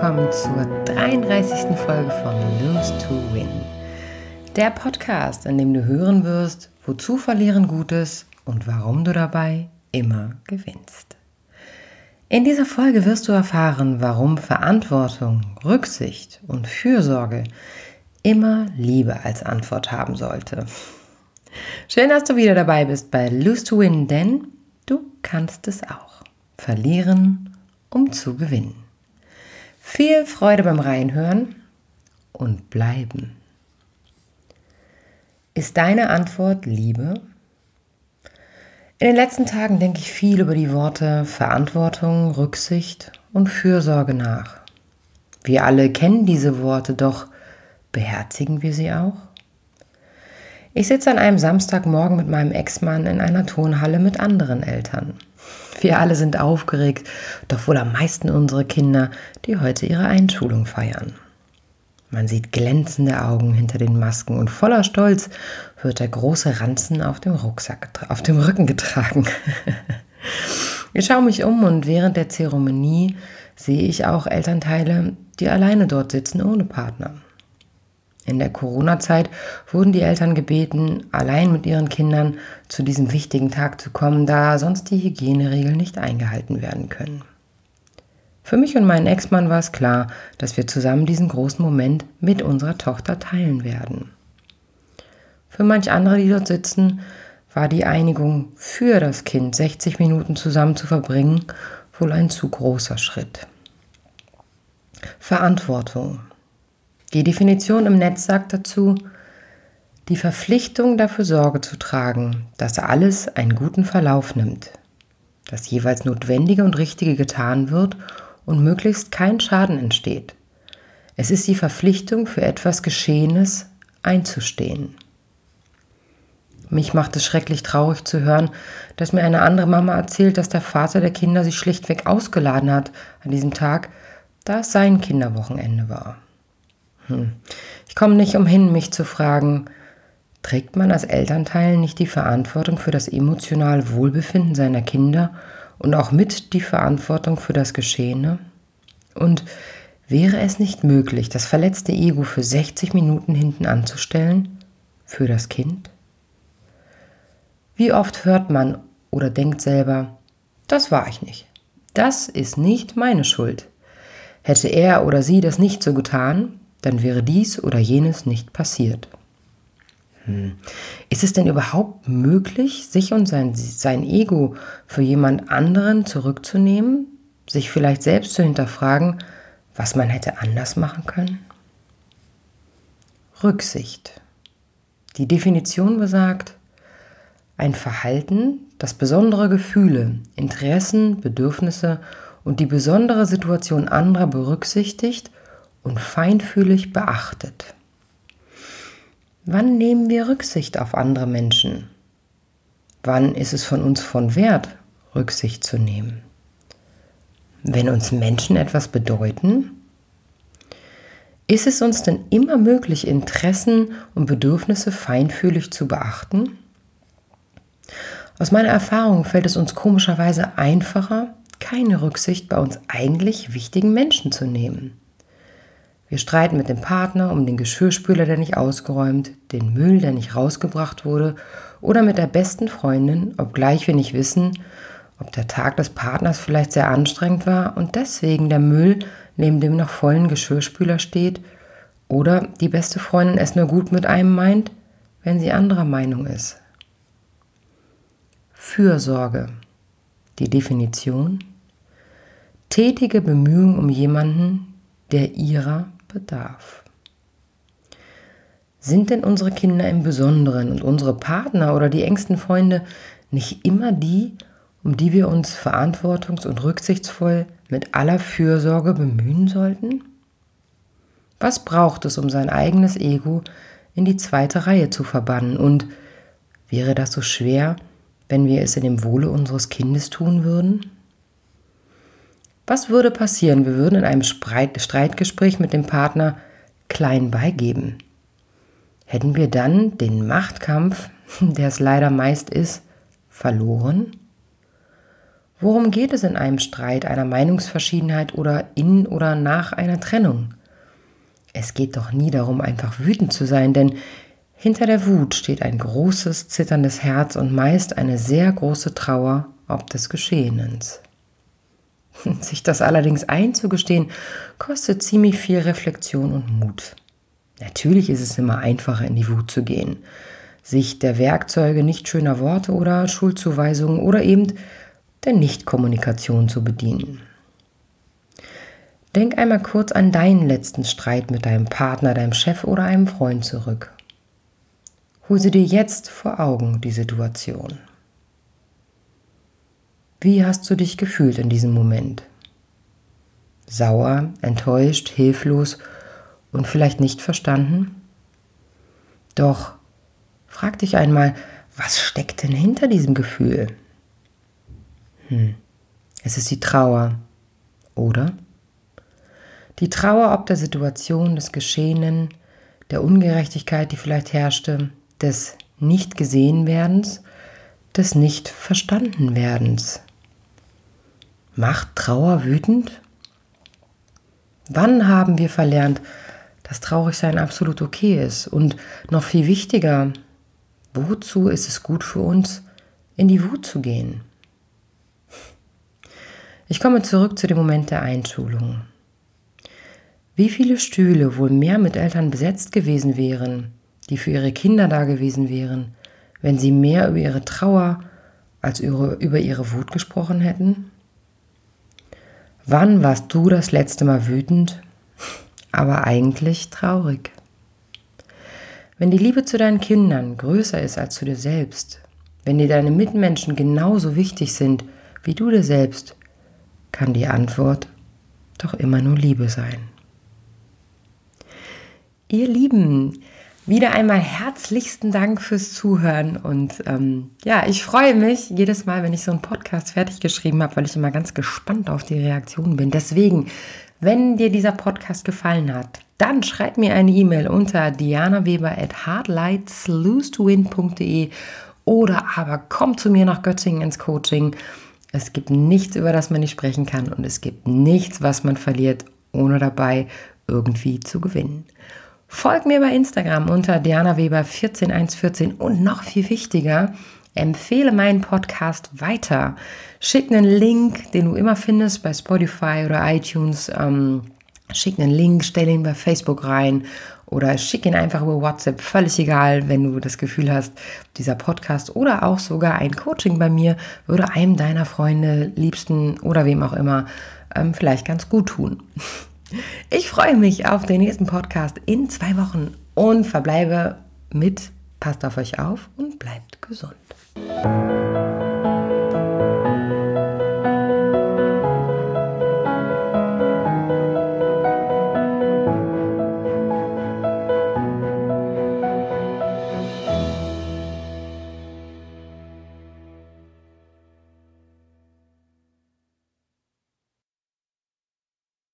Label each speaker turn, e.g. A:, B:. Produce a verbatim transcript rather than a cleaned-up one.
A: willkommen zur dreiunddreißigsten Folge von Lose to Win. Der Podcast, in dem du hören wirst, wozu Verlieren gut ist und warum du dabei immer gewinnst. In dieser Folge wirst du erfahren, warum Verantwortung, Rücksicht und Fürsorge immer Liebe als Antwort haben sollte. Schön, dass du wieder dabei bist bei Lose to Win, denn du kannst es auch. Verlieren, um zu gewinnen. Viel Freude beim Reinhören und bleiben. Ist deine Antwort Liebe? In den letzten Tagen denke ich viel über die Worte Verantwortung, Rücksicht und Fürsorge nach. Wir alle kennen diese Worte, doch beherzigen wir sie auch? Ich sitze an einem Samstagmorgen mit meinem Ex-Mann in einer Turnhalle mit anderen Eltern. Wir alle sind aufgeregt, doch wohl am meisten unsere Kinder, die heute ihre Einschulung feiern. Man sieht glänzende Augen hinter den Masken und voller Stolz wird der große Ranzen auf dem Rucksack, auf dem Rücken getragen. Ich schaue mich um und während der Zeremonie sehe ich auch Elternteile, die alleine dort sitzen ohne Partner. In der Corona-Zeit wurden die Eltern gebeten, allein mit ihren Kindern zu diesem wichtigen Tag zu kommen, da sonst die Hygieneregeln nicht eingehalten werden können. Für mich und meinen Ex-Mann war es klar, dass wir zusammen diesen großen Moment mit unserer Tochter teilen werden. Für manch andere, die dort sitzen, war die Einigung für das Kind, sechzig Minuten zusammen zu verbringen, wohl ein zu großer Schritt. Verantwortung. Die Definition im Netz sagt dazu, die Verpflichtung dafür Sorge zu tragen, dass alles einen guten Verlauf nimmt, dass jeweils Notwendige und Richtige getan wird und möglichst kein Schaden entsteht. Es ist die Verpflichtung, für etwas Geschehenes einzustehen. Mich macht es schrecklich traurig zu hören, dass mir eine andere Mama erzählt, dass der Vater der Kinder sich schlichtweg ausgeladen hat an diesem Tag, da es sein Kinderwochenende war. Ich komme nicht umhin, mich zu fragen, trägt man als Elternteil nicht die Verantwortung für das emotionale Wohlbefinden seiner Kinder und auch mit die Verantwortung für das Geschehene? Und wäre es nicht möglich, das verletzte Ego für sechzig Minuten hinten anzustellen? Für das Kind? Wie oft hört man oder denkt selber, das war ich nicht. Das ist nicht meine Schuld. Hätte er oder sie das nicht so getan, dann wäre dies oder jenes nicht passiert. Hm. Ist es denn überhaupt möglich, sich und sein, sein Ego für jemand anderen zurückzunehmen, sich vielleicht selbst zu hinterfragen, was man hätte anders machen können? Rücksicht. Die Definition besagt, ein Verhalten, das besondere Gefühle, Interessen, Bedürfnisse und die besondere Situation anderer berücksichtigt und feinfühlig beachtet. Wann nehmen wir Rücksicht auf andere Menschen? Wann ist es von uns von Wert, Rücksicht zu nehmen? Wenn uns Menschen etwas bedeuten? Ist es uns denn immer möglich, Interessen und Bedürfnisse feinfühlig zu beachten? Aus meiner Erfahrung fällt es uns komischerweise einfacher, keine Rücksicht bei uns eigentlich wichtigen Menschen zu nehmen. Wir streiten mit dem Partner um den Geschirrspüler, der nicht ausgeräumt, den Müll, der nicht rausgebracht wurde, oder mit der besten Freundin, obgleich wir nicht wissen, ob der Tag des Partners vielleicht sehr anstrengend war und deswegen der Müll neben dem noch vollen Geschirrspüler steht, oder die beste Freundin es nur gut mit einem meint, wenn sie anderer Meinung ist. Fürsorge. Die Definition: tätige Bemühung um jemanden, der ihrer bedarf. Sind denn unsere Kinder im Besonderen und unsere Partner oder die engsten Freunde nicht immer die, um die wir uns verantwortungs- und rücksichtsvoll mit aller Fürsorge bemühen sollten? Was braucht es, um sein eigenes Ego in die zweite Reihe zu verbannen? Und wäre das so schwer, wenn wir es in dem Wohle unseres Kindes tun würden? Was würde passieren? Wir würden in einem Streitgespräch mit dem Partner klein beigeben. Hätten wir dann den Machtkampf, der es leider meist ist, verloren? Worum geht es in einem Streit, einer Meinungsverschiedenheit oder in oder nach einer Trennung? Es geht doch nie darum, einfach wütend zu sein, denn hinter der Wut steht ein großes, zitterndes Herz und meist eine sehr große Trauer ob des Geschehens. Sich das allerdings einzugestehen, kostet ziemlich viel Reflexion und Mut. Natürlich ist es immer einfacher, in die Wut zu gehen, sich der Werkzeuge nicht schöner Worte oder Schuldzuweisungen oder eben der Nichtkommunikation zu bedienen. Denk einmal kurz an deinen letzten Streit mit deinem Partner, deinem Chef oder einem Freund zurück. Hol sie dir jetzt vor Augen, die Situation. Wie hast du dich gefühlt in diesem Moment? Sauer, enttäuscht, hilflos und vielleicht nicht verstanden? Doch frag dich einmal, was steckt denn hinter diesem Gefühl? Hm, es ist die Trauer, oder? Die Trauer ob der Situation, des Geschehenen, der Ungerechtigkeit, die vielleicht herrschte, des Nicht-Gesehen-Werdens, des Nicht-Verstanden-Werdens. Macht Trauer wütend? Wann haben wir verlernt, dass Traurigsein absolut okay ist? Und noch viel wichtiger, wozu ist es gut für uns, in die Wut zu gehen? Ich komme zurück zu dem Moment der Einschulung. Wie viele Stühle wohl mehr mit Eltern besetzt gewesen wären, die für ihre Kinder da gewesen wären, wenn sie mehr über ihre Trauer als über ihre Wut gesprochen hätten? Wann warst du das letzte Mal wütend, aber eigentlich traurig? Wenn die Liebe zu deinen Kindern größer ist als zu dir selbst, wenn dir deine Mitmenschen genauso wichtig sind wie du dir selbst, kann die Antwort doch immer nur Liebe sein. Ihr Lieben, wieder einmal herzlichsten Dank fürs Zuhören und ähm, ja, ich freue mich jedes Mal, wenn ich so einen Podcast fertig geschrieben habe, weil ich immer ganz gespannt auf die Reaktionen bin. Deswegen, wenn dir dieser Podcast gefallen hat, dann schreib mir eine E-Mail unter dianaweber at hardlightslose punkt de oder aber komm zu mir nach Göttingen ins Coaching. Es gibt nichts, über das man nicht sprechen kann und es gibt nichts, was man verliert, ohne dabei irgendwie zu gewinnen. Folg mir bei Instagram unter dianaweber vierzehn eins vierzehn und noch viel wichtiger, empfehle meinen Podcast weiter. Schick einen Link, den du immer findest bei Spotify oder iTunes. Ähm, schick einen Link, stell ihn bei Facebook rein oder schick ihn einfach über WhatsApp. Völlig egal, wenn du das Gefühl hast, dieser Podcast oder auch sogar ein Coaching bei mir würde einem deiner Freunde, Liebsten oder wem auch immer ähm, vielleicht ganz gut tun. Ich freue mich auf den nächsten Podcast in zwei Wochen und verbleibe mit, passt auf euch auf und bleibt gesund.